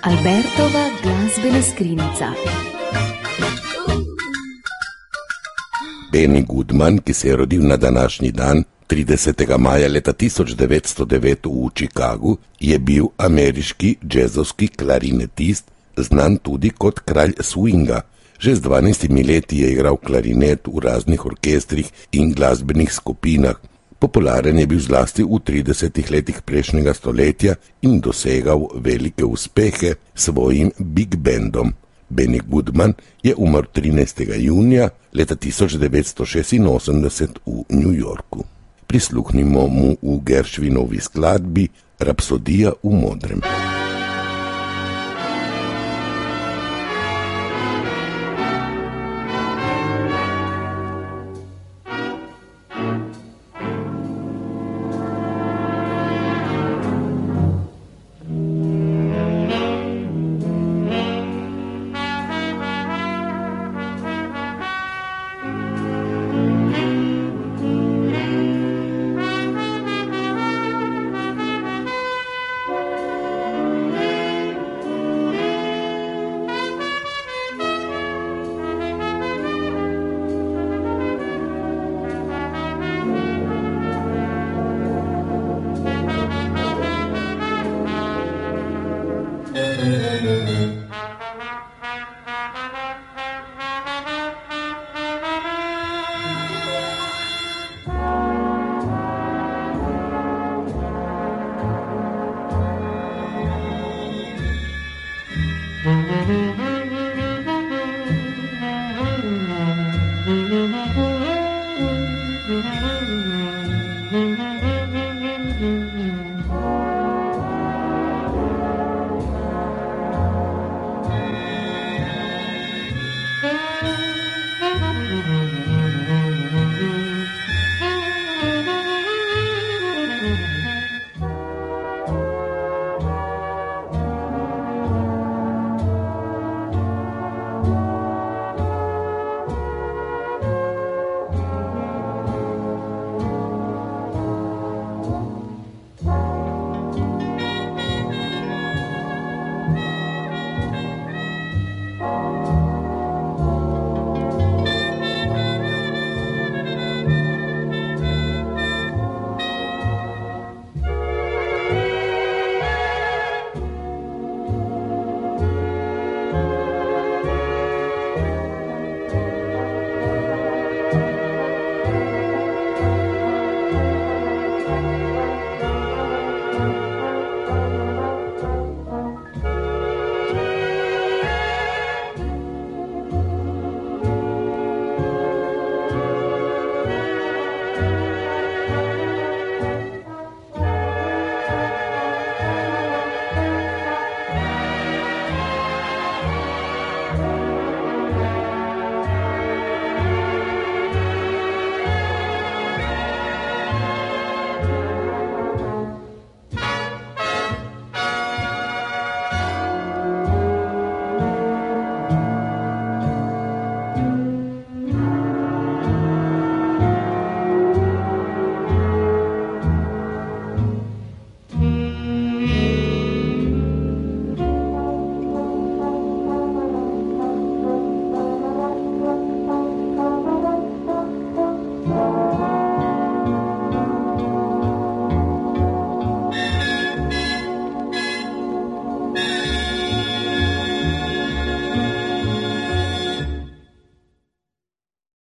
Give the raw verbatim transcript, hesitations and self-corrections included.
Albertova glasbena skrinjica. Benny Goodman, ki se je rodil na današnji dan, tridesetega maja leta tisoč devetsto devet v Chicagu, je bil ameriški džezovski klarinetist, znan tudi kot kralj swinga. Že z dvanajstimi leti je igral klarinet v raznih orkestrih in glasbenih skupinah. Popularen je bil zlasti v tridesetih letih prejšnjega stoletja in dosegal velike uspehe s svojim big bandom. Benny Goodman je umrl trinajstega junija leta tisoč devetsto šestinosemdeset v New Yorku. Prisluhnimo mu v Gershwinovi skladbi Rapsodija v modrem. Mm-hmm.